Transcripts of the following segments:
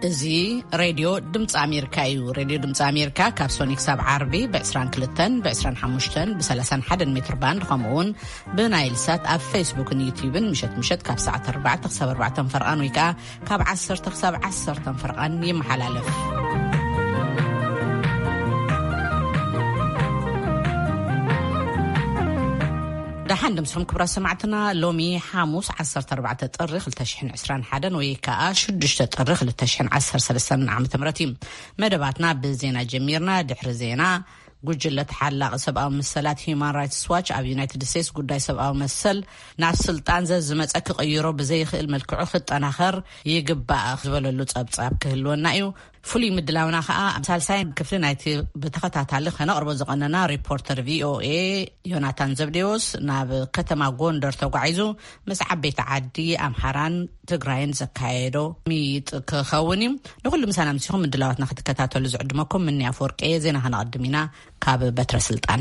እዚ ሬድዮ ድምፂ ኣሜሪካ እዩ። ሬድዮ ድምፂ ኣሜሪካ ካብ ሶኒክ ሳብ ዓርቢ ብ22 ብ25 ብ31 ሜትር ባንድ ከምኡውን ብናይል ሳት ኣብ ፌስቡክን ዩቲዩብን ምሸት ካብ ሰዓት 4 ክሳብ 4 ፈርቃን ወይ ከዓ ካብ 10 ክሳብ 10 ፈርቃን ይመሓላለፍ። دحين دمسهم كبرى سمعتنا لومي حاموس 14 طرخ 2021 ويكا شدشت طرخ 2013 عام تمرتي مدباتنا بزينة جميرنا دحر زينة ጉጅለት ሓላቕ ሰብኣዊ መሰላት ሂማን ራይትስ ዋች ኣብ ዩናይትድ ስቴትስ ጉዳይ ሰብኣዊ መሰል ናብ ስልጣን ዘዝመፀ ክቕይሮ ብዘይኽእል መልክዑ ክጠናኸር ይግባእ ዝበለሉ ጸብጻብ ክህልወና እዩ። ፍሉይ ምድላውና ከዓ ሳልሳይ ክፍሊ ናይቲ ብተኸታታሊ ከነቕርቦ ዝቐነና ሪፖርተር ቪኦኤ ዮናታን ዘብዴዎስ ናብ ከተማ ጎንደር ተጓዒዙ ምስ ዓበይቲ ዓዲ ኣምሓራን ትግራይን ዘካየዶ ሚጥ ክኸውን እዩ። ንኹሉ ምሳና ምስኹም ምድላዋትና ክትከታተሉ ዝዕድመኩም ምንያ ፈወርቄ ዜና ከነቐድም ኢና ካብ በትረ ስልጣን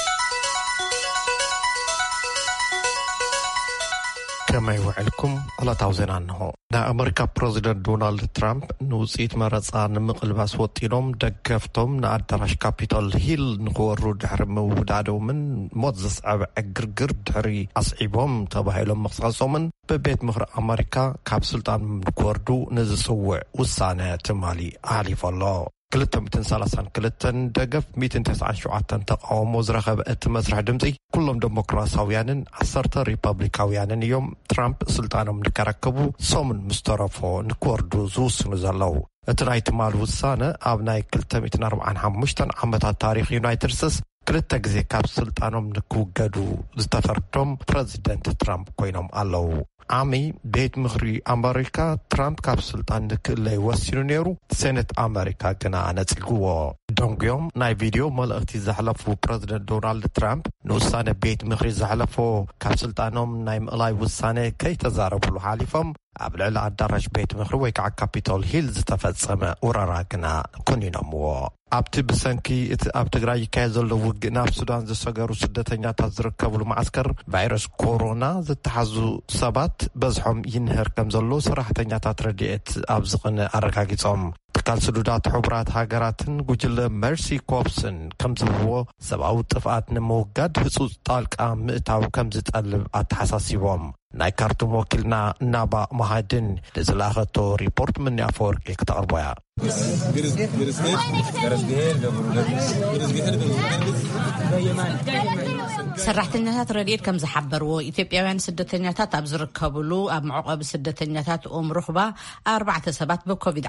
كما يوعلكم على توزينا أنه دا أمريكا بريزيدنت دونالد ترامب نوصيت مرصا نمقلباس وطينهم دقفتهم نادراش كابيتال هيل نغورو دحر مودادو من موزس أقرقر دحري أصعيبهم تباهيلهم مخصاصهم ببيت مخر أمريكا كاب سلطان نكوردو نزسوع وصانة تمالي عالي فالله كلتهم تنسالسان كلتن دقف 297 تقاوم وزرخب اتمسرح دمزي كلهم ديمقراطيين 10 ريبابليكاويان يوم ترامب سلطانهم نكركبو صومن مسترفو نكوردو زوسن زلو اتنايت مال وسانه ابناي كلتهم 245 عامات تاريخ يونايتد ستيتس كلتا غزي كاب سلطانهم نكوغدو زتفردم بريزيدنت ترامب كوينهم الله عامي بيت مخري أمريكا ترامب كاب سلطان نكلي وسينو نيرو سينت أمريكا كنا نتلقوا دونغيوم ناي فيديو ملغتي زحلفو بريزيدنت دونالد ترامب نوسانة بيت مخري زحلفو كاب سلطانهم ناي مقلاي وسانة كي تزاربوا حالفهم قبل على الدرج بيت مخري ويكع كابيتول هيلز تفتصم وراراكنا كونينمو أبتي بسنكي أبتغراي كازل وقنا في السودان زسجروا سدتنيا تزركبوا معسكر فيروس كورونا زتحزو سبات بزحهم ينهر كمزلو صراحة تاترديت أبزقن أركاكيتهم تكال سدودات حبرات هاجراتن وجل ميرسي كوبسن كمزلو سبعو طفقات نموقد حصوص طالق مئتاو كمزت قلب أتحساسيهم ناي كارتون وكلنا نابا مهادن لزلاغتو ريبورت من يافور كتقربويا سرحتنيات رديت كم زحبروا إثيوبياوين سدتنياتات أبزركبلو أب معقب سدتنياتات رخبة 4 سبات بكوفيد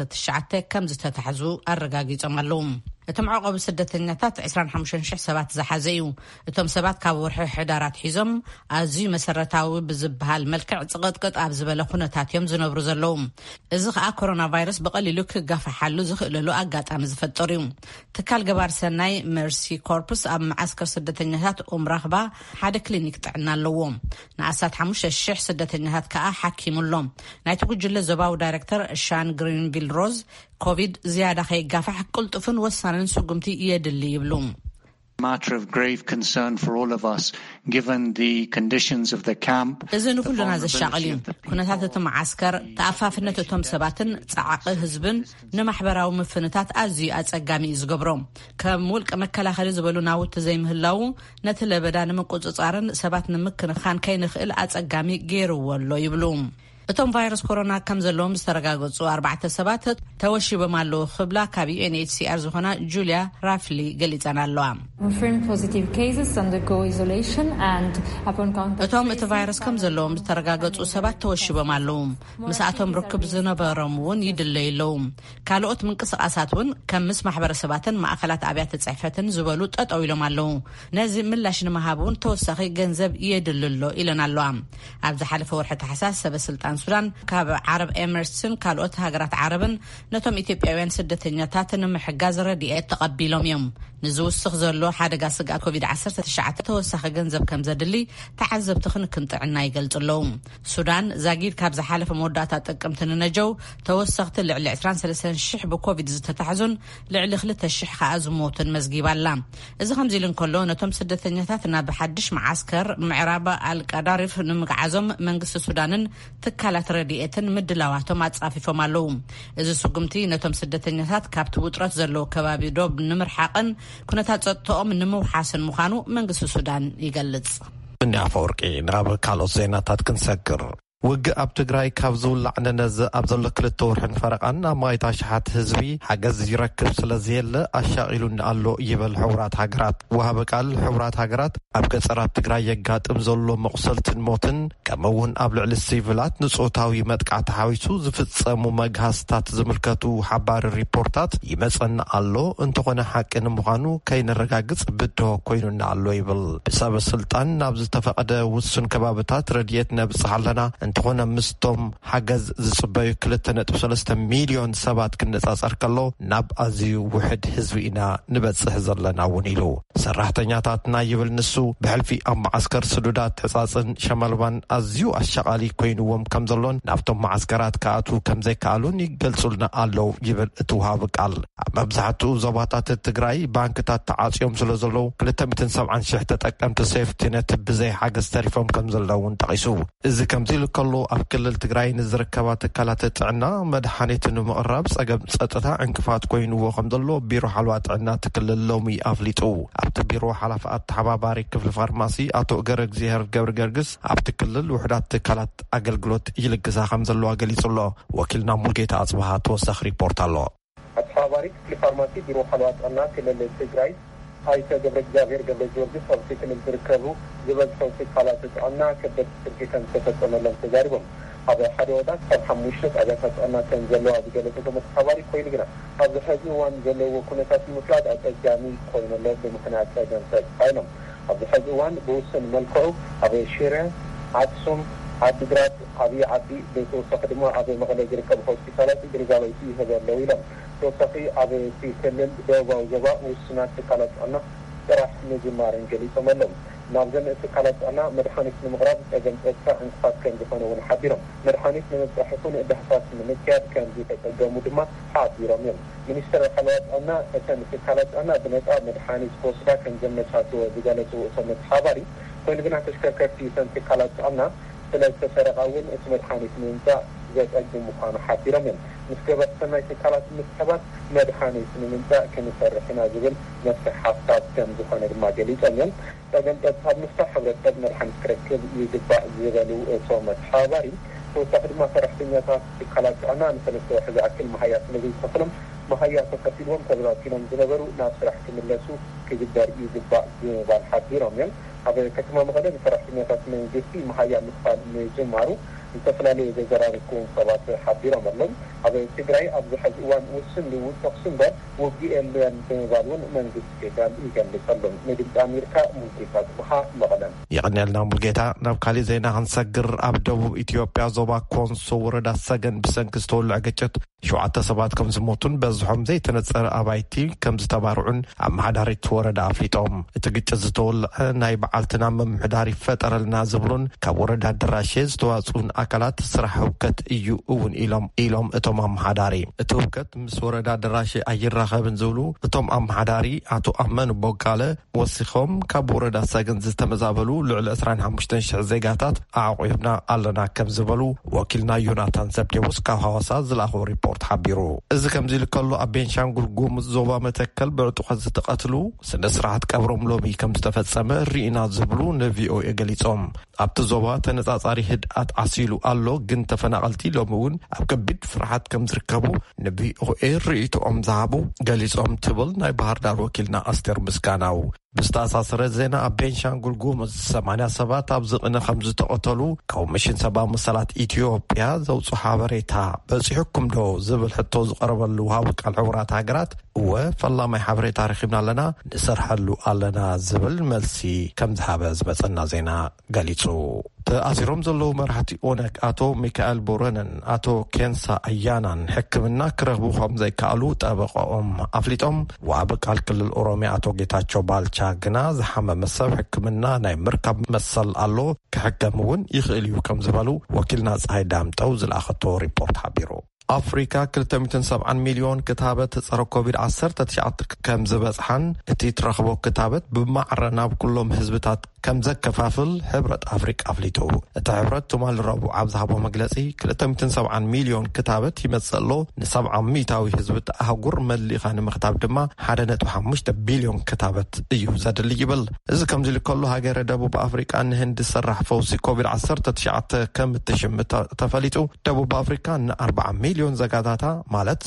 19 كم زتتحزو الرقاقي تملوم اتم عقب سدتنياتات 25 سبات زحزيو اتم سبات كاب ورح حدارات حزم ازي مسرتاوي بزبها الملكع صقطقط اب زبل خنتات يوم زنبرو زلوم ازخ كورونا فيروس بقليلو كغف حلو زخللو اغاطام زفطريو تكال جبار سناي ميرسي كوربس اب معسكر سدتنياتات رخبه حدا كلينيك طعنا لوم ناسات 5 سدتنيات كا حكيملهم نايتو جله زباو دايركتور شان جرينفيل روز كوفيد زياده خيغافح قلطفن وسانن سقمتي يدلي يبلوم matter of grave concern for all of us given the conditions of the camp إذن كلنا زشاقلين كنتات تمعسكر تأفافنة تم سباتن تعاق حزبن نمحبراو مفنتات أزي أتسقامي إزقبروم كمولك مكلا خليز بلو ناوت زي مهلاو نتل بدان مقوز أصارن سباتن مكن خان كي نخيل أتسقامي غيرو والو يبلوم اتم فيروس كورونا كم زلوم استرغاغصو 4 سبات توشي بمالو خبلا كابي NHCR زخنا جوليا رافلي غليصانالو confirmed positive cases undergo isolation and upon contact اتم فيروس كم زلوم استرغاغصو سبات توشي بمالو مساتهم ركب زنبرمون يدليلوم كالوت منقسقاساتون كمس محبرسباتن ማእከላት አብያተ ጽሕፈትን ዝበሉ ጠጠው ኢሎማለው ነዚ ምላሽ ንመሃቡን ተወሳኺ ገንዘብ ይድልሎ ኢለናሎ ኣብዚ ሓለፈ ወርሒ ተሓሳስ ሰበስልጣን ሱዳን ካብ ዓረብ ኤምሬትስን ካልኦት ሃገራት ዓረብን ነቶም ኢትዮጵያውያን ስደተኛታትን ምሕጋዝ ረድኤት ተቐቢሎም እዮም ንዝውስኽ ዘሎ ሓደጋ ስጋት ኮቪድ-19 ተወሳኺ ገንዘብ ከም ዘድሊ ተዓዘብቲ ክንጥዕና ይገልጽለው ሱዳን ዛጊድ ካብ ዝሓለፈ መወዳእታ ጥቅምትን ነጀው ተወሳኽቲ ልዕሊ 23,000 ብኮቪድ ዝተታሕዙን ልዕሊ 2,000 ከዓ ዝሞቱን መዝጊባላ እዚ ከምዚ ኢሉ እንከሎ ነቶም ስደተኛታት ናብ ሓድሽ ማዓስከር ምዕራብ አልቃዳሪፍ ንምግዓዞም መንግስቲ ሱዳንን ትካላት ረድኤትን ምድላዋቶም አጻፊፎም ኣለው እዚ ስጉምቲ ነቶም ስደተኛታት ካብቲ ውጥረት ዘለዎ ከባቢ ዶብ ንምርሓቅን ኩነታት ጸጥታኦም ንምውሓስን ምዃኑ መንግስቲ ሱዳን ይገልጽ ብናፈወርቂ ናብ ካልኦት ዜናታት ክንሰግር ውግ ኣብ ትግራይ ካብ ዝውላዕ ነነዝ ኣብ ዘሎ 2 ወርሕን ፈረቓን ኣብ ማይታ ሸሓት ህዝቢ ሓገዝ ይረክብ ስለዝየለ ኣሻቒሉን ኣሎ ይብል ሕቡራት ሃገራት ወሃበ ቃል ሕቡራት ሃገራት ኣብ ገጠራት ትግራይ የጋጥም ዘሎ መቁሰልትን ሞትን ከምኡውን ኣብ ልዕሊ ሲቪላት ንጾታዊ መጥቃዕቲ ሓዊሱ ዝፍጸሙ መግሃስታት ዝምልከቱ ሓባሪ ሪፖርታት ይመጸና ኣሎ እንተኾነ ሓቂ ንምዃኑ ከይንረጋግጽ ብድሆ ኮይኑና ኣሎ ይብል ብሰበ ስልጣን ናብ ዝተፈቐደ ውሱን ከባቢታት ረድኤት ነብጽሕ ኣለና እንተኾነ ምስቶም ሓገዝ ዝጽበዩ 2.3 ሚሊዮን ሰባት ክንነጻጸር ከሎ ናብ ኣዝዩ ውሕድ ህዝቢ ኢና ንበጽሕ ዘለና እውን ኢሉ ሰራሕተኛታትና ይብል ንሱ ብሕልፊ ኣብ ማዓስከር ስዱዳት ሕጻጽን ሸመልባን ኣዝዩ ኣሸቓሊ ኮይኑዎም ከም ዘሎን ናብቶም ማዓስከራት ከኣቱ ከም ዘይከኣሉን ይገልጹልና ኣለው ይብል እቲ ውሃብ ቃል ኣብ መብዛሕትኡ ዞባታት ትግራይ ባንክታት ተዓጽዮም ስለ ዘለው 270,000 ተጠቀምቲ ሴፍቲነት ብዘይ ሓገዝ ተሪፎም ከም ዘለውን ጠቒሱ እዚ ከምዚ ከሎ ኣብ ክልል ትግራይ ንዝርከባ ትካላት ጥዕና መድሓኒት ንምቕራብ ጸገም ጸጥታ ዕንቅፋት ኮይኑዎ ከም ዘሎ ቢሮ ሓልዋ ጥዕና ትክልል ሎሚ ኣፍሊጡ ኣብቲ ቢሮ ሓላፊ ተሓባባሪ ክፍሊ ፋርማሲ ኣቶ ገረግዚሄር ገብረ ገርግስ ኣብቲ ክልል ውሕዳት ትካላት ኣገልግሎት ይልግሳ ከም ዘለዋ ገሊጹሎ ወኪልና ሙልጌታ ኣጽባሃ ተወሳኺ ሪፖርት ኣሎ ተሓባባሪ ክፍሊ ፋርማሲ ቢሮ ሓልዋ ጥዕና ክልል ትግራይ አይተ ገብረ እግዚአብሔር ገብረ ጊዮርጊስ ሆስፒታል ዝርከቡ ዝበዝሑ ትካላት ጥዕና ከበድ ስርጭትን ተፈጸመሎም ተዛሪቦም ኣብ ሓደ ወዳት ካብ 5 ጣብያታት ጥዕና ከም ዘለዋ ዝገለጹ ተሓባሪ ኮይኑ ግና ኣብ ሕዚ እዋን ዘለዎ ኩነታት ምፍላጥ ኣጸጋሚ ኮይኑሎ ብምክንያት ጸገምታት ፋይሎም ኣብ ሕዚ እዋን ብውስን መልክዑ ኣብ ሽረ ኣክሱም ዓዲግራት ዓብዪ ዓዲ ቤተወሳኺ ድማ ኣብ መቐለ ዝርከቡ ሆስፒታላት ግልጋሎት ይህበለው ኢሎም ተወሳኺ ኣብ ክልል ደቡባዊ ዞባ ውስናት ትካላት ጥዕና ጥራሕ ምጅማርን ገሊፆም ኣለው ናብዘን ትካላት ጥዕና መድሓኒት ንምቕራብ ጸገም ጸጥታ እንቅፋት ከም ዝኾነ እውን ሓቢሮም መድሓኒት ንምብጻሕ ይኹን ዳህሳስ ንምክያድ ከም ዝተጸገሙ ድማ ሓቢሮም እዮም ሚኒስትር ሓልዋ ጥዕና እተን ትካላት ጥዕና ብነጻ መድሓኒት ክወስዳ ከም ዘመቻችዎ ዝገለጹ እቶም ተሓባሪ ኮይኑ ግና ተሽከርከርቲ እተን ትካላት ጥዕና ስለተሰረቐ እውን እቲ መድሓኒት ንምምጻእ ዘጸግም ምዃኑ ሓቢሮም እዮም ምስ ገበር ሰናይ ትካላት ምትሕባት መድሓኒት ንምምጻእ ክንሰርሕ ኢና ዝብል መፍትሒ ሓሳብ ከም ዝኾነ ድማ ገሊፆም እዮም ጸገም ጸጥታ ምፍታሕ ሕብረተሰብ መድሓኒት ክረክብ ይግባእ ዝበሉ እቶም ተሓባሪ ተወሳኺ ድማ ሰራሕተኛታት ትካላት ጥዕና ንሰለስተ ወርሒ ዝኣክል መሃያ ስለዘይተኸሎም መሃያ ተኸፊልዎም ተበታቲኖም ዝነበሩ ናብ ስራሕ ክምለሱ ክግበር ይግባእ ዝብል ሓቢሮም እዮም ኣብ ከተማ መቐለ ሰራሕተኛታት መንግስቲ መሃያ ምክፋል ምጅማሩ ዝተፈላለዩ ዘዘራርኩ ሰባት ሓቢሮም ኣለው ኣብ ትግራይ ኣብ ሕዚ እዋን ውስን ልውውጥ ተኩስ እምበር ውግእ የለን ብምባል እውን መንግስቲ ፌደራል ይገልጽ ኣሎ ንድምፂ ኣሜሪካ ሙልጌታ ጽብሃ መቐለ ይቕኒልና ሙልጌታ ናብ ካሊእ ዜና ክንሰግር ኣብ ደቡብ ኢትዮጵያ ዞባ ኮንሶ ወረዳ ሰገን ብሰንኪ ዝተወልዐ ግጭት 7 ሰባት ከም ዝሞቱን በዝሖም ዘይተነፀረ ኣባይቲ ከም ዝተባርዑን ኣመሓዳሪት ወረዳ ኣፍሊጦም እቲ ግጭት ዝተወልዐ ናይ በዓልትና መምሕዳር ይፈጠረልና ዝብሉን ካብ ወረዳ ደራሼ ዝተዋፅኡን ኣካላት ስራሕ ህውከት እዩ እውን ኢሎም እቶም ኣመሓዳሪ እቲ ህውከት ምስ ወረዳ ደራሼ ኣይራኸብን ዝብሉ እቶም ኣመሓዳሪ ኣቶ ኣመን ቦጋለ ወሲኾም ካብ ወረዳ ሰገን ዝተመዛበሉ ልዕሊ 25,000 ዜጋታት ኣዕቂብና ኣለና ከም ዝበሉ ወኪልና ዮናታን ዘብዴዎስ ካብ ሐዋሳ ዝላኸው ሪፖርት ሓቢሩ እዚ ከምዚ ልከሎ ኣብ ቤንሻንጉል ጉሙዝ ዞባ መተከል ብዕጡቋት ዝተቀትሉ ስነ ስርዓት ቀብሮም ሎሚ ከም ዝተፈጸመ ሪኢና ዝብሉ ንቪኦኤ ገሊፆም ኣብቲ ዞባ ተነጻጻሪ ህድኣት ዓሲሉ ኣሎ ግን ተፈናቀልቲ ሎሚ እውን ኣብ ከቢድ ፍርሃት ከም ዝርከቡ ንቪኦኤ ሪኢቶኦም ዝሃቡ ገሊፆም ትብል ናይ ባህር ዳር ወኪልና ኣስቴር ምስጋናው ብዝተኣሳሰረ ዜና ኣብ ቤንሻንጉል ጉሙዝ 80 ሰባት ኣብ ዝቕነ ከም ዝተቀተሉ ኮሚሽን ሰብኣዊ መሰላት ኢትዮጵያ ዘውፅኡ ሓበሬታ በፂሕኩም ዶ ዝብል ሕቶ ዝቀረበሉ ውሃብ ቃል ሕቡራት ሃገራት እወ ፈላማይ ሓበሬታ ረኺብና ኣለና ንሰርሐሉ ኣለና ዝብል መልሲ ከም ዝሃበ ዝመፀና ዜና ገሊጹ ተኣሲሮም ዘለዉ መራሕቲ ኦነግ ኣቶ ሚካኤል ቦረነን ኣቶ ኬንሳ ኣያናን ሕክምና ክረኽቡ ከም ዘይከኣሉ ጠበቆኦም ኣፍሊጦም ዋብ ቃል ክልል ኦሮሚያ ኣቶ ጌታቸው ባልቻ ግና ዝሓመመ ሰብ ሕክምና ናይ ምርካብ መሰል ኣሎ ክሕከም እውን ይኽእል እዩ ከም ዝበሉ ወኪልና ፀሓይ ዳምጠው ዝለኣኸቶ ሪፖርት ሓቢሩ أفريقيا 270 مليون كتابة تصر كوفيد-19 كم زبصحن اتي ترخبو كتابة بمعرنا بكلهم حزبታት كم زكفافل حبرة أفريقيا أفليتو الحبرة تمال ربو عبزهبو مجلسي 270 مليون كتابة يمثلو ن700 حزبت أهجر مليخا نمختاب دما 1.5 بليون كتابة ايو زاد اللي يبل إذا كم زي كله هاجر دبوب أفريقيا أن هند سرح فوزي كوفيد-19 كم تشم تفليتو دبوب أفريقيا 4 مليون زكاتاتا مالت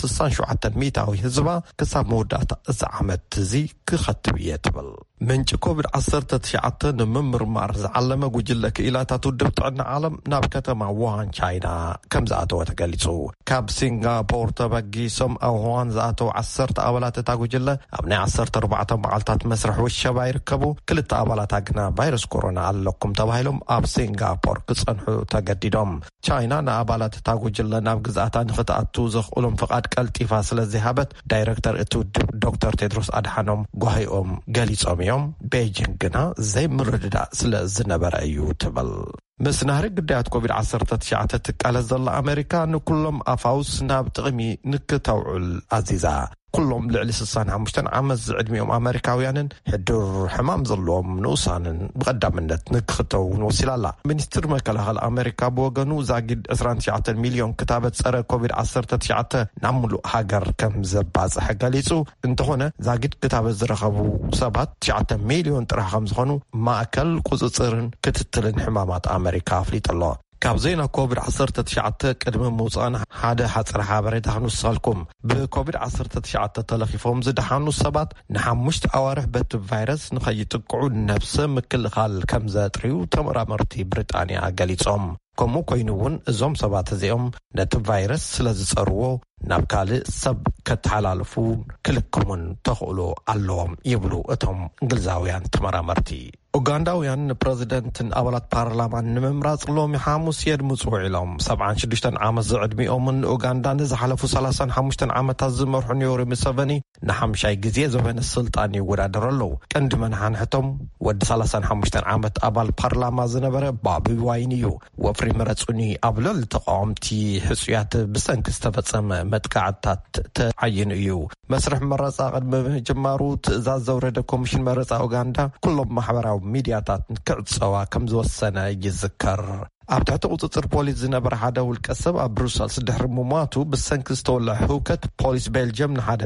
600 حزبا كسب مودات زعمت زي كختبيات بل من كوفيد-19 نممرمار زعلمه جوجل كإلاتات الدبتعنا عالم ناب كتما ووهان تشاينا كم زاتو تقليصو كاب سنغابور تبقي سم أو هوان زاتو 10 أولات تاجوجل أبني 14 معلتات مسرح والشباب يركبوا كل الأولات أجنا فيروس كورونا علىكم تباهلهم أب سنغابور كصنحو تجديدهم تشاينا نابالات تاجوجل ناب جزاتان خطأتو زخ أولم فقط كالتفاص للذهابت دايركتور اتو دكتور تيدروس أدحانوم قهيهم قليصهم يوم بيجنجنا زي مرددا سلا زنبر أيو تبل مسنهر قديات كوفيد-19 تقال زل أمريكا نكلهم أفاوس ناب تغمي نكتوعل عزيزة كلهم لعلي 65 عمز عدميهم أمريكاويان حدور حمام ظلهم نوسان بقدامنت نكختو نوصل الله منستر مكالها الأمريكا بوغنو زاقد 19 مليون كتابة سرى كوفيد-19 نعملو هاجر كم زباز حقاليسو انتهونا زاقد كتابة زرخبو سبات 9 مليون ترحم زخونو ما أكل قزصرن كتتلن حمامات أمريكا فليت الله كابزينا كوفيد-19 قدم موصانا حدا حصر حبريت حنوصلكم بكوفيد-19 تلخيفهم زدحانو سبات نحمشت اوارح بت فيروس نخيطقعو نفس مكل خال كم زاتريو تمرامرتي بريطانيا قاليصوم كمو كوينون ازوم سبات زيهم نت فيروس سلازصرو نابكال سب كتحلالفو كلكمون تخولو اللوم يبلو اتهم انجلزاويان تمرامرتي أوغنداويان بريزيدنت أولاد بارلمان نممراز لومي حاموس يدمصوا لهم 76 عام زعدميهم من أوغندا نزحلفوا 35 عام تزمر حنيوري مسافني نحم شاي جزية زبن السلطان يورادرلو كند من حنحتم ود 35 عام أبال بارلمان زنبرة بابي واينيو وفري مرصوني قبل التقامتي حسيات بسنك استفصم متقعدات تعين ايو مسرح مرصا قدم جمارو تزاز زورد كوميشن مرصا أوغندا كلهم محبراو ميدياتات كعصوا كم زوسنا يذكر أبتعت قطر بوليس زنبر حدا والكسب بروسل سدحر مماتو بالسنكس تولع هوكت بوليس بلجيم نحدا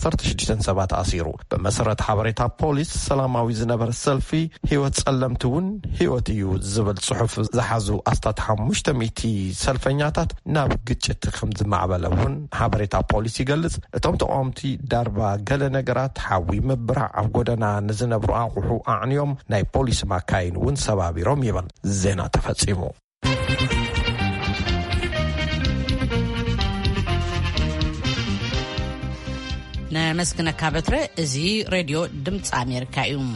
216 سبات أسيرو بمسرة حبريتا بوليس سلاماوي زنبر السلفي هيوت سلمتون هيوت يو زبل صحف زحزو أستات حمشت ميتي سلفنياتات ناب قجت خمز معبلون حبريتا بوليس يقلز اتوم تقومتي داربا قل نقرات حاوي مبرع عقودنا نزنبرو أعوحو أعنيوم ناي بوليس ما كاين ون سبابي روميبان زينا تفتصيمو نمسكنا كابترة زي راديو دمت أمريكا يوم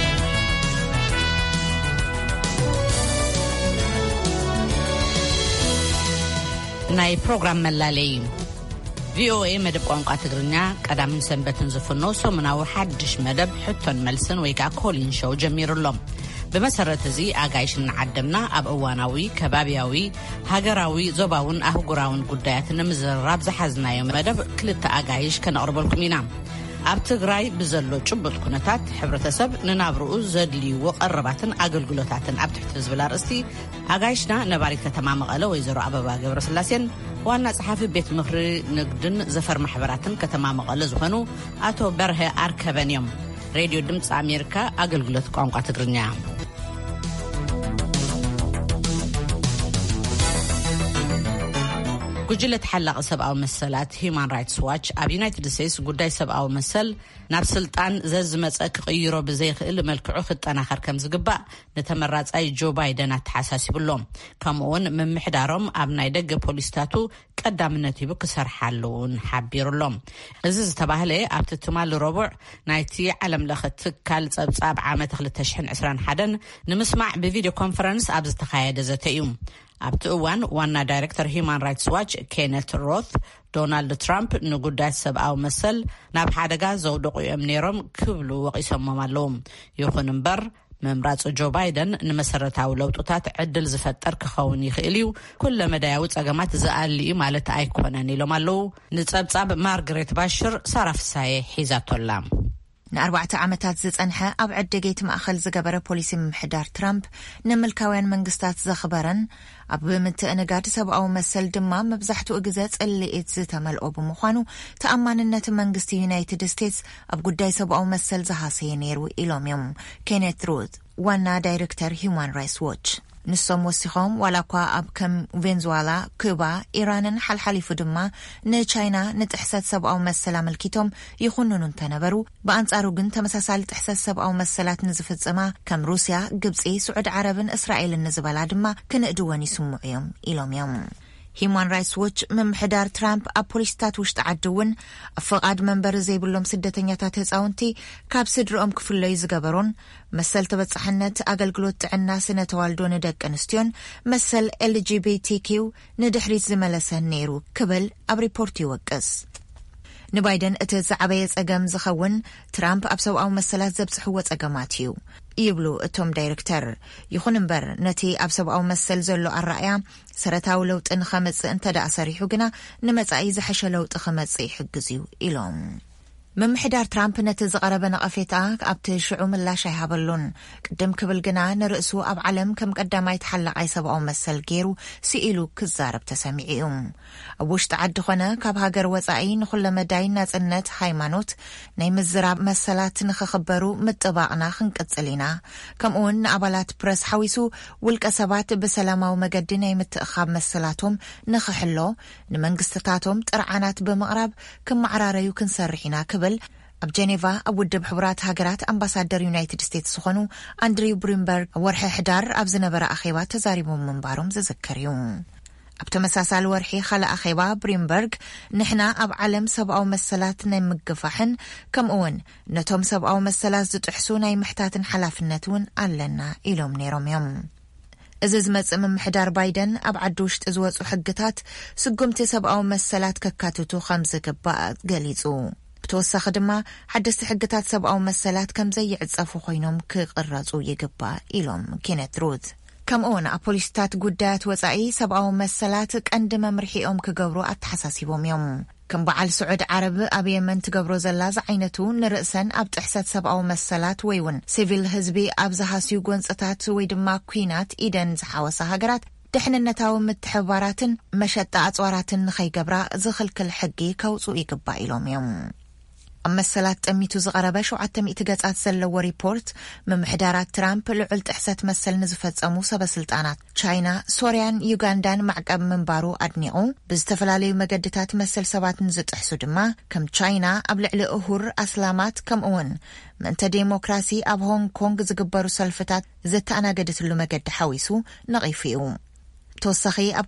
ناي بروغرام ملالي VOA مدب قوانقا تقرنيا قدام سنبتن زفنو سومناو حدش مدب حتون ملسن ويكا كولين شو جمير اللوم بمسرة زي آقايشن عدمنا أب أواناوي كبابياوي هاقراوي زوباون أهوغراون قدايات نمزراب زحزنا يوم مدب كلتا آقايش كان أربالكم ينام أب تقراي بزلو جبت كونتات حبرتسب ننابرؤو زدلي وقرباتن أقلقلوتاتن أب تحتفز بالارستي آقايشنا نباريك تمام غالو ويزرو أبابا قبر سلاسين وانا صحافي بيت مخري نقدن زفر محبراتن كتمام غالو زخانو أتو برهي أركبانيوم راديو دمت أمريكا أقلقلوت قوانقا تقرنيا قجلت حلق سبعة مسلات هيمان رايتس واتش أب يونايتد ستيتس قداي سبعة مسل ناب سلطان ززمت قيرو بزيخ إلا ملكعو خطانا خار كم زقبا نتمرات أي جو بايدن تحساسي بلوم كامون من محدارهم أبناي دق بوليستاتو قدام النتيبو كسر حالون حابير اللوم إزيز تباهلي أبتتمال ربع نايتي علم لخت كال صاب عامة خلت تشحن 21 نمسمع بفيديو كونفرنس أبز تخايد زتيوم أبتوان وانا دايركتور هيمان رايتس واتش كينيث روث دونالد ترامب نقودات سبعة مسل ناب حدقا زودقو يمنيرم كبلو وقيسهم ممالوم يوخن مبر ምምራጽ ጆ ባይደን ንመሰረታዊ ለውጥታት ዕድል ዝፈጠር ክኸውን ይኽእል እዩ ኩለ መዳያዊ ጸገማት ዝኣልዩ ማለት ኣይኮነን ኢሎም ኣለው ንጸብጻብ ማርግሬት ባሽር ሳራፍሳዬ ሒዛቶላ ن4 ዓመታት ዝጸንሐ ኣብ ዕድጌት ማእኸል ዝገበረ ፖሊሲ ምምሕዳር ትራምፕ ንመልካውያን መንግስታት ዘኽበረን ኣብ ምትእንጋድ ሰብኣዊ መሰል ድማ መብዛሕትኡ ግዜ ጽልኢት ዝተመልኦ ብምዃኑ ተኣማንነት መንግስቲ ዩናይትድ ስቴትስ ኣብ ጉዳይ ሰብኣዊ መሰል ዝሃሰየ ነይሩ ኢሎም እዮም ኬኔት ሩት ዋና ዳይሬክተር ሂውማን ራይትስ ዎች ንሶም ወሲኾም ዋላኳ ኣብ ከም ቬንዙዌላ ኩባ ኢራንን ሓልሓሊፉ ድማ ንቻይና ንጥሕሰት ሰብኣዊ መሰል ኣመልኪቶም ይኹንኑ እንተነበሩ ብኣንጻሩ ግን ተመሳሳሊ ጥሕሰት ሰብኣዊ መሰላት ንዝፍጽማ ከም ሩስያ ግብፂ ስዑድ ዓረብን እስራኤልን ንዝበላ ድማ ክንእድወን ይስምዑ እዮም ኢሎም እዮም Human Rights Watch ምምሕዳር ትራምፕ ኣብ ፖሊስታት ውሽጢ ዓዲ እውን ኣፈቓድ መንበሪ ዘይብሎም ስደተኛታት ህፃውንቲ ካብ ስድሮኦም ክፍለዩ ዝገበሩን መሰል ተበጻሕነት ኣገልግሎት ጥዕና ስነ ተዋልዶ ንደቂ ኣንስትዮን መሰል LGBTQ ንድሕሪት ዝመለሰን ነይሩ ክብል ኣብ ሪፖርት ይወቅስ ንባይደን እቲ ዝዓበየ ጸገም ዝኸውን ትራምፕ ኣብ ሰብኣዊ መሰላት ዘብጽሕዎ ጸገማት እዩ ይብሉ እቶም ዳይሬክተር ይኹን እምበር ነቲ ኣብ ሰብኣዊ መሰል ዘሎ ኣረኣያ ሰረታዊ ለውጢ ንኸመጽእ እንተደኣ ሰሪሑ ግና ንመጻኢ ዝሐሸ ለውጢ ኸመጽእ ይሕግዝ እዩ ኢሎም ምምሕዳር ትራምፕ ነቲ ዝቐረበ ነቐፌታ ኣብቲ ሽዑ ምላሽ ኣይሃበሉን ቅድም ክብል ግና ንርእሱ ኣብ ዓለም ከም ቀዳማይ ተሓላቓይ ሰብኣዊ መሰል ገይሩ ሲኢሉ ክዛረብ ተሰሚዑ እዩ ኣብ ውሽጢ ዓዲ ኾነ ካብ ሃገር ወጻኢ ንኹለ መዳይ ናጽነት ሃይማኖት ናይ ምዝራብ መሰላት ንኽኽበሩ ምጥባቕና ክንቅጽል ኢና ከምኡውን ንኣባላት ፕረስ ሓዊሱ ውልቀ ሰባት ብሰላማዊ መገዲ ናይ ምትእኻብ መሰላቶም ንኽሕሎ ንመንግስትታቶም ጥርዓናት ብምቕራብ ክመዕራረዩ ክንሰርሕ ኢና ክብል ኣብ ጀኔቫ ኣብ ውድብ ሕቡራት ሃገራት ኣምባሳደር ዩናይትድ ስቴትስ ዝኾኑ አንድሪው ብሪምበርግ ወርሒ ሕዳር ኣብ ዝነበረ ኣኼባ ተዛሪቦም ምንባሮም ዝዝከር እዩ ኣብ ተመሳሳሊ ወርሒ ካልእ ኣኼባ ብሪምበርግ ንሕና ኣብ ዓለም ሰብኣዊ መሰላት ናይ ምግፋሕን ከምኡውን ነቶም ሰብኣዊ መሰላት ዝጥሕሱ ናይ ምሕታትን ሓላፍነት እውን ኣለና ኢሎም ነይሮም እዮም እዚ ዝመጽእ ምምሕዳር ባይደን ኣብ ዓዲ ውሽጢ ዝወፁ ሕግታት ስጉምቲ ሰብኣዊ መሰላት ከካትቱ ከም ዝግባእ ገሊጹ ብተወሳኺ ድማ ሓደስቲ ሕግታት ሰብኣዊ መሰላት ከም ዘይዕጸፉ ኮይኖም ክቕረጹ ይግባእ ኢሎም ኬኔት ሩት ከምኡውን ኣብ ፖሊስታት ጉዳያት ወጻኢ ሰብኣዊ መሰላት ቀንዲ መምርሒኦም ክገብሩ ኣተሓሳሲቦም እዮም ከም በዓል ስዑድ ዓረብ ኣብ የመን ትገብሮ ዘላ ዝዓይነቱ ንርእሰን ኣብ ጥሕሰት ሰብኣዊ መሰላት ወይ እውን ሲቪል ህዝቢ ኣብ ዝሃስዩ ጎንፅታት ወይ ድማ ኩናት ኢደን ዝሓወሰ ሃገራት ድሕንነታዊ ምትሕብባራትን መሸጣ ኣጽዋራትን ንኸይገብራ ዝኽልክል ሕጊ ከውፅኡ ይግባእ ኢሎም እዮም ኣብ መሰላት ጠሚቱ ዝቐረበ 700 ገጻት ዘለዎ ሪፖርት ምምሕዳራት ትራምፕ ልዑል ጥሕሰት መሰል ንዝፈጸሙ ሰበስልጣናት ቻይና ሶርያን ዩጋንዳን ማዕቀብ ምንባሩ ኣድኒቑ ብዝተፈላለዩ መገድታት መሰል ሰባት ንዝጥሕሱ ድማ ከም ቻይና ኣብ ልዕሊ እሁር ኣስላማት ከምኡውን ምእንተ ዴሞክራሲ ኣብ ሆንግ ኮንግ ዝግበሩ ሰልፍታት ዘተኣናገድትሉ መገዲ ሓዊሱ ነቒፉ እዩ ተወሳኺ ኣብ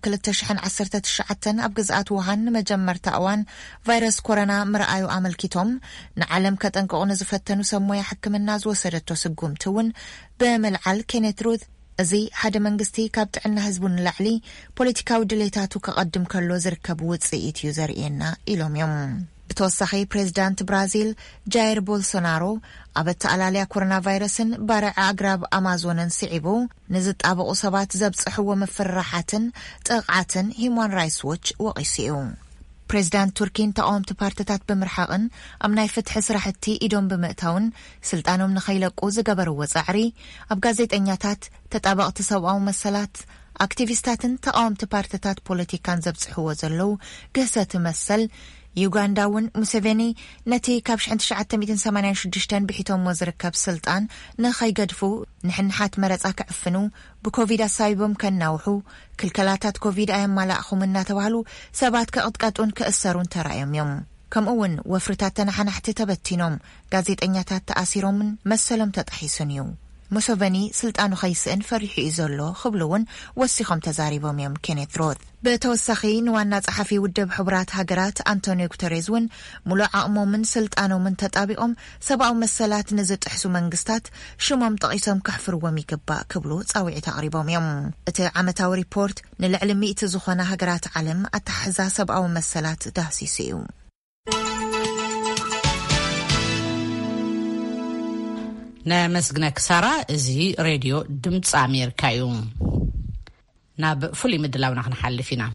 2019 ኣብ ግዝኣት ውሃን መጀመርታ እዋን ቫይረስ ኮሮና ምርኣዩ ኣመልኪቶም ንዓለም ከጠንቅቑ ንዝፈተኑ ሰብ ሞያ ሕክምና ዝወሰደቶ ስጉምቲ እውን ብምልዓል ኬኔት ሩት እዚ ሓደ መንግስቲ ካብ ጥዕና ህዝቡ ንላዕሊ ፖለቲካዊ ድሌታቱ ከቐድም ከሎ ዝርከብ ውፅኢት እዩ ዘርእየና ኢሎም እዮም ብተወሳኺ ፕሬዚዳንት ብራዚል ጃይር ቦልሶናሮ ኣብ ተኣላለያ ኮሮና ቫይረስን ባርዕ ኣግራብ ኣማዞንን ስዒቡ ንዝጣበቑ ሰባት ዘብጽሕዎ ምፍራሓትን ጥቕዓትን ሂውማን ራይትስ ዎች ወቒሱ እዩ ፕሬዚዳንት ቱርኪን ተቃወምቲ ፓርቲታት ብምርሓቕን ኣብ ናይ ፍትሒ ስራሕቲ ኢዶም ብምእታውን ስልጣኖም ንኸይለቁ ዝገበርዎ ጻዕሪ ኣብ ጋዜጠኛታት ተጣበቕቲ ሰብኣዊ መሰላት ኣክቲቪስታትን ተቃወምቲ ፓርቲታት ፖለቲካን ዘብጽሕዎ ዘለው ግህሰት መሰል ዩጋንዳውን ሙሴቬኒ ነቲ ካብ 1986 ብሒቶም ዝርከብ ስልጣን ንኸይገድፉ ንሕንሓት መረጻ ክዕፍኑ ብኮቪድ ኣሳቢቦም ከናውሑ ክልከላታት ኮቪድ ኣየማላእኹም እናተባህሉ ሰባት ከቕጥቀጡን ክእሰሩን ተራእዮም እዮም ከምኡውን ወፍርታት ተናሓናሕቲ ተበቲኖም ጋዜጠኛታት ተኣሲሮምን መሰሎም ተጣሒሱን እዩ ሙሴቬኒ ስልጣኑ ኸይስእን ፈሪሑ እዩ ዘሎ ክብሉውን ወሲኾም ተዛሪቦም እዮም ኬኔት ሩት ብተወሳኺ ንዋና ጸሓፊ ውድብ ሕቡራት ሃገራት አንቶኒዮ ጉተሬዝ እውን ሙሉእ ዓቕሞምን ስልጣኖምን ተጣቢቖም ሰብኣዊ መሰላት ንዝጥሕሱ መንግስታት ሽሞም ጠቒሶም ከሕፍርዎም ይግባእ ክብሉ ጻውዒት ኣቕሪቦም እዮም እቲ ዓመታዊ ሪፖርት ንልዕሊ 100 ዝኾነ ሃገራት ዓለም ኣተሓሕዛ ሰብኣዊ መሰላት ዳህሲሱ እዩ نمسግነ ክሳራ እዚ ሬድዮ ድምፂ ኣሜሪካ እዩ ናብ ፍሉይ ምድላውና ክንሓልፍ ኢና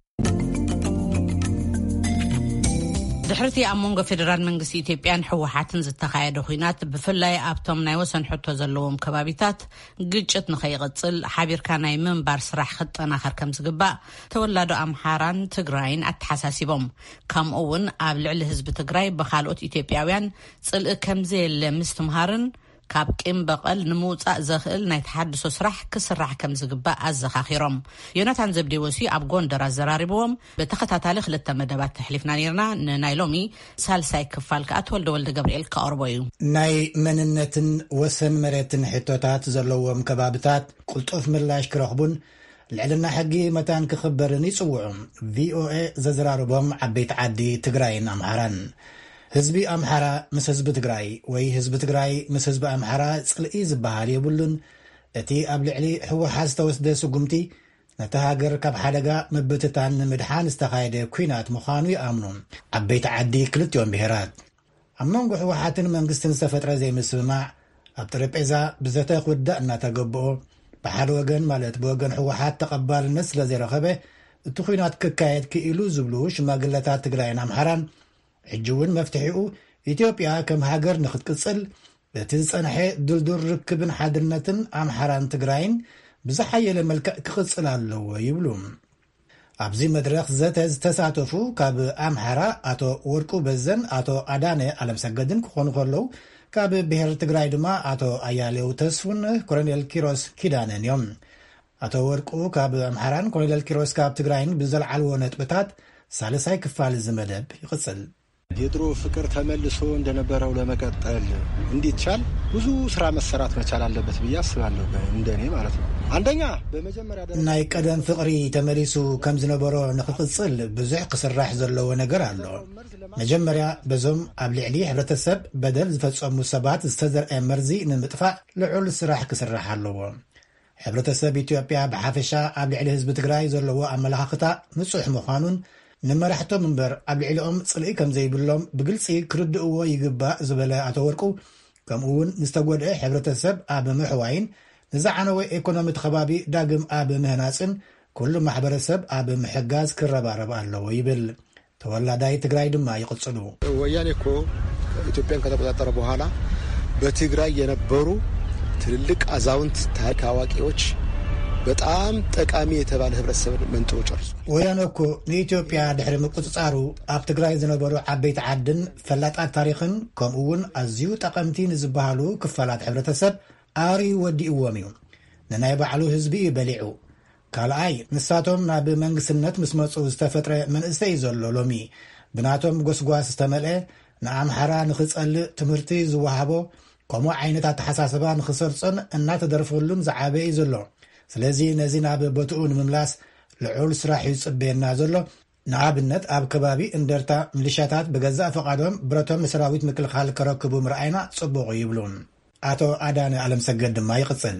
ድሕርቲ ኣብ መንጎ ፌደራል መንግስቲ ኢትዮጵያን ሕወሓትን ዝተኻየደ ኩናት ብፍላይ ኣብቶም ናይ ወሰን ሕቶ ዘለዎም ከባቢታት ግጭት ንኸይቕፅል ሓቢርካ ናይ ምንባር ስራሕ ክጠናኸር ከም ዝግባእ ተወላዶ ኣምሓራን ትግራይን ኣተሓሳሲቦም ከምኡ እውን ኣብ ልዕሊ ህዝቢ ትግራይ ብካልኦት ኢትዮጵያውያን ጽልኢ ከምዘየለ ምስትምሃርን ካብ ቂም በቀል ንምውፃእ ዘኽእል ናይ ተሓድሶ ስራሕ ክስራሕ ከም ዝግባእ ኣዘኻኺሮም ዮናታን ዘብዴወሲ ኣብ ጎንደር ኣዘራሪቦም በተኸታታሊ ክልተ መደባት ተሕሊፍና ነርና ንናይ ሎሚ ሳልሳይ ክፋል ከዓ ተወልደ ወልደ ገብርኤል ከቕርቦ እዩ ናይ መንነትን ወሰን መሬትን ሕቶታት ዘለዎም ከባቢታት ቁልጡፍ ምላሽ ክረኽቡን ልዕልና ሕጊ መታን ክኽበርን ይጽውዑ ቪኦኤ ዘዘራርቦም ዓበይቲ ዓዲ ትግራይን ኣምሓራን ህዝቢ ኣምሓራ ምስ ህዝቢ ትግራይ ወይ ህዝቢ ትግራይ ምስ ህዝቢ ኣምሓራ ጽልኢ ዝበሃል የብሉን እቲ ኣብ ልዕሊ ሕወሓት ዝተወስደ ስጉምቲ ነቲ ሃገር ካብ ሓደጋ ምብትታን ንምድሓን ዝተኻየደ ኩናት ምዃኑ ይኣምኑ ዓበይቲ ዓዲ ክልቲኦም ብሄራት ኣብ መንጎ ሕወሓትን መንግስትን ዝተፈጥረ ዘይምስምማዕ ኣብ ጠረጴዛ ብዘተ ክውዳእ እናተገብኦ ብሓደ ወገን ማለት ብወገን ሕወሓት ተቐባልነት ስለ ዘይረኸበ እቲ ኩናት ክካየድ ክኢሉ ዝብሉ ሽማግለታት ትግራይን ኣምሓራን ሕጂውን መፍትሒኡ ኢትዮጵያ ከም ሃገር ንኽትቅጽል እቲ ዝጸንሐ ድልዱል ርክብን ሓድነትን ኣምሓራን ትግራይን ብዝሓየለ መልክዕ ክቕጽል ኣለዎ ይብሉ ኣብዚ መድረኽ ዘተ ዝተሳተፉ ካብ ኣምሓራ ኣቶ ወርቁ በዘን ኣቶ ኣዳነ ኣለምሰገድን ክኾኑ ከለዉ ካብ ብሄር ትግራይ ድማ ኣቶ ኣያሌው ተስፉን ኮሎኔል ኪሮስ ኪዳነን እዮም ኣቶ ወርቁ ካብ ኣምሓራን ኮሎኔል ኪሮስ ካብ ትግራይን ብዘለዓልዎ ነጥብታት ሳልሳይ ክፋል ዝመደብ ይቕጽል የድሮ ፍቅር ተመልሶ እንደነበረው ለመቀጠል እንዲቻል ብዙ ስራ መሰራት መቻል አለበት ብዬ አስባለሁ እንደኔ ማለት ነው አንደኛ በመጀመሪያ ደረጃ ናይ ቀደም ፍቅሪ ተመልሶ ከም ዝነበረው ንኽቅጽል ብዙሕ ክስራሕ ዘለዎ ነገር ኣሎ መጀመሪያ በዞም ኣብ ልዕሊ ሕብረተሰብ በደል ዝፈጸሙ ሰባት ዝተዘርአ መርዚ ንምጥፋእ ልዑል ስራሕ ክስራሕ ኣለዎ ሕብረተሰብ ኢትዮጵያ ብሓፈሻ ኣብ ልዕሊ ህዝቢ ትግራይ ዘለዎ ኣመለኻኽታ ንጹሕ ምዃኑን ንመራሕቶም እምበር ኣብ ልዕሊኦም ጽልኢ ከም ዘይብሎም ብግልጺ ክርድእዎ ይግባእ ዝበለ ኣቶ ወርቁ ከምኡውን ንዝተጎድአ ሕብረተሰብ ኣብ ምሕዋይን ንዝዓነወ ኢኮኖሚ ከባቢ ዳግም ኣብ ምህናጽን ኩሉ ማሕበረሰብ ኣብ ምሕጋዝ ክረባረብ ኣለዎ ይብል ተወላዳይ ትግራይ ድማ ይቕጽሉ ወያኔ እኮ ኢትዮጵያን ከተቆጣጠረ በኋላ በትግራይ የነበሩ ትልልቅ አዛውንት ታሪክ አዋቂዎች በጣም ጠቃሚ የተባለ ህብረተሰብ መንጥሮ ጨርሷል ወያኔ እኮ ንኢትዮጵያ ድሕሪ ምቁጽጻሩ ኣብ ትግራይ ዝነበሩ ዓበይቲ ዓድን ፈላጣት ታሪኽን ከምኡውን ኣዝዩ ጠቐምቲ ንዝበሃሉ ክፋላት ሕብረተሰብ ኣሪ ወዲእዎም እዩ ንናይ ባዕሉ ህዝቢ በሊዑ ካልኣይ ንሳቶም ናብ መንግስትነት ምስ መፁ ዝተፈጥረ መንእሰይ ዘሎ ሎሚ ብናቶም ጎስጓስ ዝተመልአ ንኣምሓራ ንኽጸልእ ትምህርቲ ዝወሃቦ ከምኡ ዓይነታት ተሓሳስባ ንኽሰርጾን እናተደርፈሉን ዝዓበየ እዩ ዘሎ ስለዚ ነዚ ናብ ቦትኡ ንምምላስ ልዑል ስራሕ ይጽበየና ዘሎ ንኣብነት ኣብ ከባቢ እንደርታ ምልሻታት ብገዛእ ፈቃዶም ብረቶም ሰራዊት ምክልኻል ከረክቡ ምርኣይና ጽቡቕ ይብሉ ኣቶ ኣዳነ ኣለምሰገድ ድማ ይቕጽል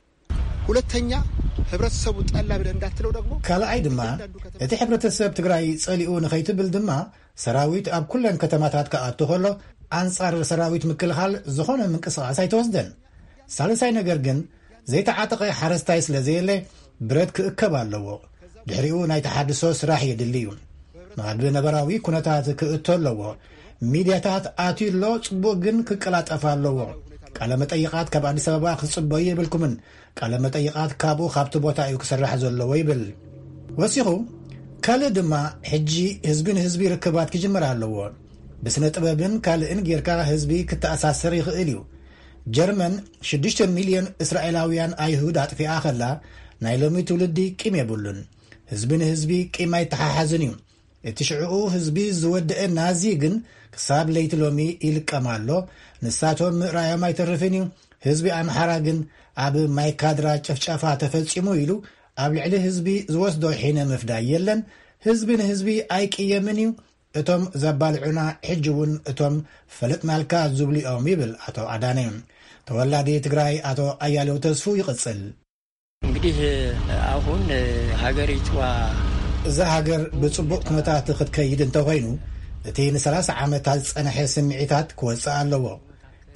ሁለተኛ ህብረተሰቡ ጠላ ብለ እንዳትለው ደግሞ ካልኣይ ድማ እቲ ሕብረተሰብ ትግራይ ጸሊኡ ንኸይትብል ድማ ሰራዊት ኣብ ኩለን ከተማታት ከኣቱ ከሎ ኣንጻር ሰራዊት ምክልኻል ዝኾነ ምንቅስቓስ ኣይተወስደን ሳልሳይ ነገር ግን ዘይተዓጠቐ ሓረስታይ ስለ ዘየለ ብረት ክእከብ ኣለዎ ድሕሪኡ ናይ ተሓድሶ ስራሕ የድሊ እዩ ናብ ነበራዊ ኩነታት ክእቶ ኣለዎ ሚድያታት ኣትዩሎ ጽቡቕ ግን ክቀላጠፍ ኣለዎ ቃለ መጠይቃት ካብ ኣዲስ አበባ ክጽበዩ ይብልኩምን ቃለ መጠይቃት ካብኡ ካብቲ ቦታ እዩ ክስራሕ ዘለዎ ይብል ወሲኹ ካልእ ድማ ሕጂ ህዝቢ ንህዝቢ ርክባት ክጅምር ኣለዎ ብስነ ጥበብን ካልእን ጌርካ ህዝቢ ክተኣሳሰር ይኽእል እዩ ጀርመን 6 ሚልዮን እስራኤላውያን ኣይሁድ ኣጥፊኣ ኸላ ናይ ሎሚ ትውልዲ ቂም የብሉን ህዝቢ ንህዝቢ ቂም ኣይተሓሓዝን እዩ እቲ ሽዑኡ ህዝቢ ዝወድአ ናዚ ግን ክሳብ ለይቲ ሎሚ ይልቀም ኣሎ ንሳቶም ምእራዮም ኣይተርፍን እዩ ህዝቢ ኣምሓራ ግን ኣብ ማይካድራ ጨፍጫፋ ተፈጺሙ ኢሉ ኣብ ልዕሊ ህዝቢ ዝወስዶ ሒነ ምፍዳይ የለን ህዝቢ ንህዝቢ ኣይቅየምን እዩ እቶም ዘባልዑና ሕጂ እውን እቶም ፈለጥናልካ ዝብሉ እዮም ይብል ኣቶ ኣዳነ ተወላዲ ትግራይ ኣቶ ኣያሌው ተስፉ ይቕጽል እንግዲህ አሁን ሀገሪቷ እዛ ሃገር ብጽቡቕ ኩነታት ክትከይድ እንተኾይኑ እቲ ን30 ዓመታት ዝጸንሐ ስምዒታት ክወፅእ ኣለዎ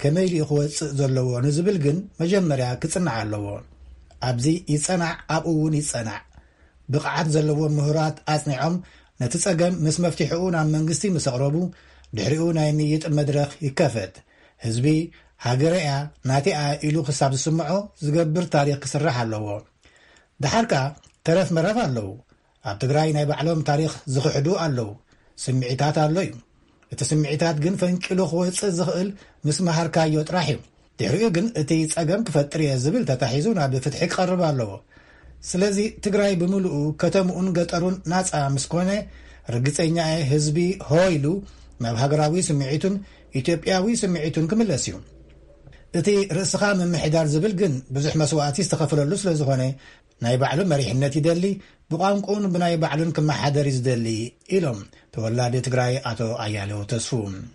ከመይሊ ይኽወፅእ ዘለዎ ንዝብል ግን መጀመርያ ክጽናዕ ኣለዎ። ኣብዚ ይጸናዕ ኣብኡ እውን ይጸናዕ። ብቕዓት ዘለዎም ምሁራት ኣጽኒዖም ነቲ ጸገም ምስ መፍትሒኡ ናብ መንግስቲ ምስ ኣቕረቡ ድሕሪኡ ናይ ምይጥ መድረኽ ይከፈት። ህዝቢ ሃገረያ ናቲኣ ኢሉ ክሳብ ዝስምዖ ዝገብር ታሪኽ ክስራሕ ኣለዎ። ድሓርካ ተረፍ መረፍ ኣለዉ። ኣብ ትግራይ ናይ ባዕሎም ታሪኽ ዝኽሕዱ ኣለዉ። ስምዒታት ኣሎ እዩ። እቲ ስምዒታት ግን ፈንቂሉ ክወፅእ ዝኽእል ምስ መሃርካዮ ጥራሕ እዩ። ድሕሪኡ ግን እቲ ጸገም ክፈጥር እየ ዝብል ተታሒዙ ናብ ፍትሒ ክቐርብ ኣለዎ። ስለዚ ትግራይ ብምልኡ ከተምኡን ገጠሩን ናፃ ምስ ኮነ ርግፀኛ ህዝቢ ሆይሉ ናብ ሃገራዊ ስምዒቱን ኢትዮጵያዊ ስምዒቱን ክምለስ እዩ። እቲ ርእስኻ ምምሕዳር ዝብል ግን ብዙሕ መስዋዕቲ ዝተኸፈለሉ ስለ ዝኾነ ናይ ባዕሉ መሪሕነት ይደሊ፣ ብቋንቋውን ብናይ ባዕሉን ክመሓደር ይዝደሊ ኢሎም ተወላዲ ትግራይ ኣቶ ኣያሌው ተስፉ።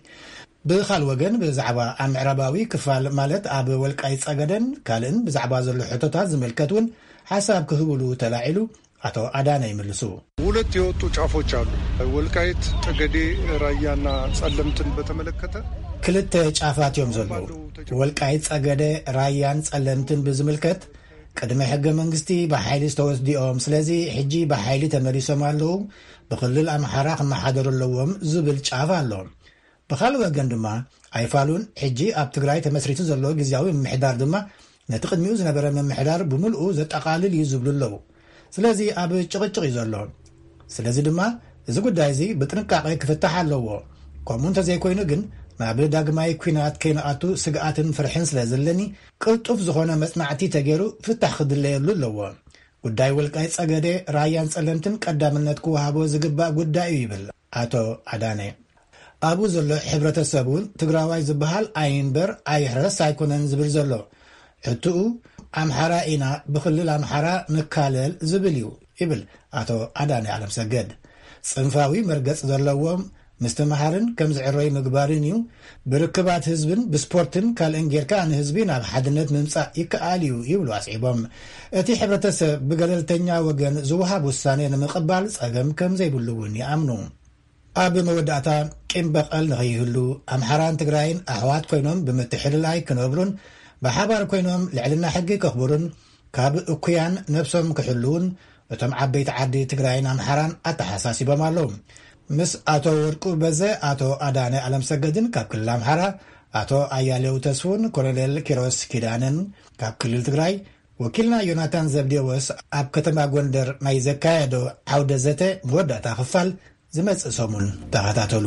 ብኻል ወገን ብዛዕባ ኣብ ምዕራባዊ ክፋል ማለት ኣብ ወልቃይት ጸገደን ካልእን ብዛዕባ ዘሎ ሕቶታት ዝምልከት እውን ሓሳብ ክህብሉ ተላዒሉ አቶ አዳነ ይመልሱ። ሁለት የወጡ ጫፎች አሉ። ወልቃይት ጠገዴ፣ ራያና ጸለምትን በተመለከተ ክልተ ጫፋት እዮም ዘለዉ። ወልቃይት ጸገዴ፣ ራያን ጸለምትን ብዝምልከት ቅድመ ሕገ መንግስቲ ብሓይሊ ዝተወስዲኦም ስለዚ ሕጂ ብሓይሊ ተመሊሶም ኣለዉ፣ ብክልል ኣምሓራ ክመሓደሩ ኣለዎም ዝብል ጫፍ ኣሎ። ብኻልእ ወገን ድማ ኣይፋሉን ሕጂ ኣብ ትግራይ ተመስሪቱ ዘሎ ግዝያዊ ምምሕዳር ድማ ነቲ ቅድሚኡ ዝነበረ ምምሕዳር ብምልኡ ዘጠቃልል እዩ ዝብሉ ኣለዉ። ስለዚ ኣብ ጭቕጭቕ እዩ ዘሎ። ስለዚ ድማ እዚ ጉዳይ እዚ ብጥንቃቐ ክፍታሕ ኣለዎ። ከምኡ እንተዘይኮይኑ ግን ናብ ዳግማይ ኩናት ከይነኣቱ ስግኣትን ፍርሕን ስለ ዘለኒ ቅልጡፍ ዝኾነ መጽናዕቲ ተገይሩ ፍታሕ ክድለየሉ ኣለዎ። ጉዳይ ወልቃይት ጸገዴ፣ ራያን ጸለምትን ቀዳምነት ክወሃቦ ዝግባእ ጉዳይ እዩ ይብል ኣቶ አዳነ። ኣብኡ ዘሎ ሕብረተሰብ እውን ትግራዋይ ዝበሃል ኣይንበር ኣይሕረስ ኣይኮነን ዝብል ዘሎ ሕቱኡ ኣምሓራ ኢና ብክልል ኣምሓራ ንካለል ዝብል እዩ ይብል ኣቶ አዳነ ዓለም ሰገድ። ጽንፋዊ መርገጽ ዘለዎም ምስትምሃርን ከም ዝዕረይ ምግባርን እዩ። ብርክባት ህዝብን ብስፖርትን ካልእን ጌርካ ንህዝቢ ናብ ሓድነት ምምጻእ ይከኣል እዩ ይብሉ ኣስዒቦም። እቲ ሕብረተሰብ ብገለልተኛ ወገን ዝውሃብ ውሳኔ ንምቕባል ጸገም ከም ዘይብሉ እውን ይኣምኑ። ኣብ መወዳእታ ቂም በቐል ንኸይህሉ ኣምሓራን ትግራይን ኣሕዋት ኮይኖም ብምትሕልላይ ክነብሩን ብሓባር ኮይኖም ልዕልና ሕጊ ከኽብሩን ካብ እኩያን ነብሶም ክሕልውን እቶም ዓበይቲ ዓዲ ትግራይን ኣምሓራን ኣተሓሳሲቦም ኣለዉ። ምስ ኣቶ ወርቁ በዘ ኣቶ አዳነ ዓለም ሰገድን ካብ ክልል ኣምሓራ፣ ኣቶ ኣያሌው ተስፉን ኮሎኔል ኪሮስ ኪዳንን ካብ ክልል ትግራይ፣ ወኪልና ዮናታን ዘብዴዎስ ኣብ ከተማ ጎንደር ናይ ዘካየዶ ዓውደ ዘተ መወዳእታ ክፋል ዝመጽእ ሰሙን ተኸታተሉ።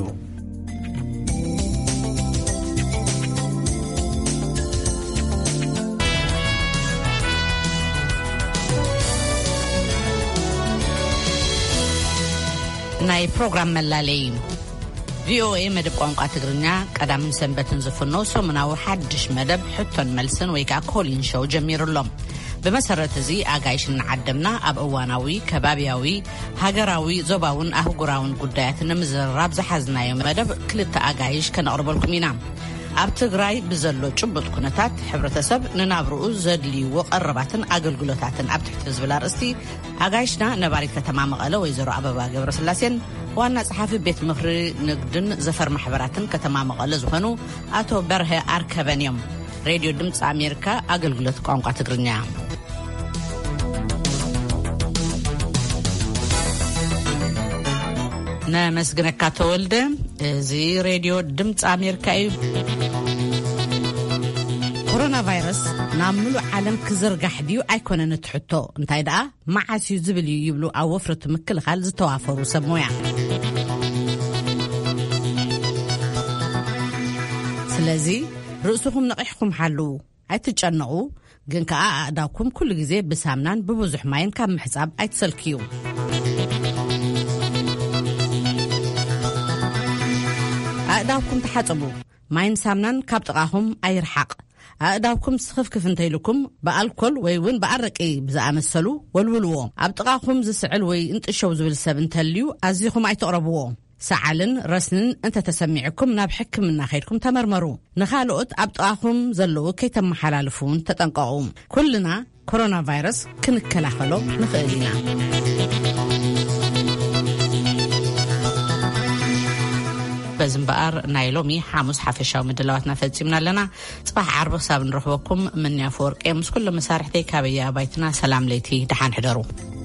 ናይ ፕሮግራም መላለይ ቪኦኤ መደብ ቋንቋ ትግርኛ ቀዳምን ሰንበትን ዝፍኖ ሰሙናዊ ሓድሽ መደብ ሕቶን መልስን ወይ ከዓ ኮሊን ሾው ጀሚሩሎም። ብመሰረት እዚ ኣጋይሽ እናዓደምና ኣብ እዋናዊ ከባቢያዊ ሃገራዊ ዞባውን ኣህጉራውን ጉዳያት ንምዝርራብ ዝሓዝናዮ መደብ ክልተ ኣጋይሽ ከነቕርበልኩም ኢና። ኣብ ትግራይ ብዘሎ ጭቡጥ ኩነታት ሕብረተሰብ ንናብርኡ ዘድልይዎ ቀረባትን ኣገልግሎታትን ኣብ ትሕቲ ዝብል ኣርእስቲ ኣጋይሽና ነባሪት ከተማ መቐለ ወይዘሮ ኣበባ ገብረስላሴን ዋና ጸሓፊ ቤት ምኽሪ ንግድን ዘፈር ማሕበራትን ከተማ መቐለ ዝኾኑ ኣቶ በርሀ ኣርከበን እዮም። ሬድዮ ድምፂ ኣሜሪካ ኣገልግሎት ቋንቋ ትግርኛ ነመስግነካ ተወልደ። እዚ ሬድዮ ድምፂ ኣሜሪካ እዩ። ኮሮና ቫይረስ ናብ ሙሉእ ዓለም ክዝርጋሕ ድዩ ኣይኮነን እትሕቶ እንታይ ደኣ መዓስ እዩ ዝብል እዩ ይብሉ ኣብ ወፍረቱ ምክልኻል ዝተዋፈሩ ሰብ ሞያ። ስለዚ ርእስኹም ነቂሕኩም ሓልው፣ ኣይትጨነቑ። ግን ከዓ ኣእዳውኩም ኩሉ ግዜ ብሳምናን ብብዙሕ ማይን ካብ ምሕፃብ ኣይትሰልክዩ። ኣእዳውኩም ተሓጽቡ፣ ማይን ሳምናን ካብ ጥቓኹም ኣይርሓቕ። ኣእዳውኩም ስኽፍክፍ እንተይልኩም ብኣልኮል ወይ እውን ብኣረቂ ብዝኣመሰሉ ወልውልዎ። ኣብ ጥቓኹም ዝስዕል ወይ እንጥሸው ዝብል ሰብ እንተልዩ ኣዝኹም ኣይተቕረብዎ። ሰዓልን ረስንን እንተተሰሚዕኩም ናብ ሕክምና ኸይድኩም ተመርመሩ። ንኻልኦት ኣብ ጥቓኹም ዘለዉ ከይተመሓላልፉን ተጠንቀቑ። ኩልና ኮሮና ቫይረስ ክንከላኸሎ ንኽእል ኢና። በዝምባር ናይሎሚ ሐሙስ ሓፈሻው ምድላዋትና ፈጺምና ኣለና ጽባሕ ዓርብ ሳብ ንረኽበኩም ምን ያፈወርቅ ምስ ኩሉ መሳርሕተይ ካበያ ባይትና ሰላም ለይቲ ድሓን ሕደሩ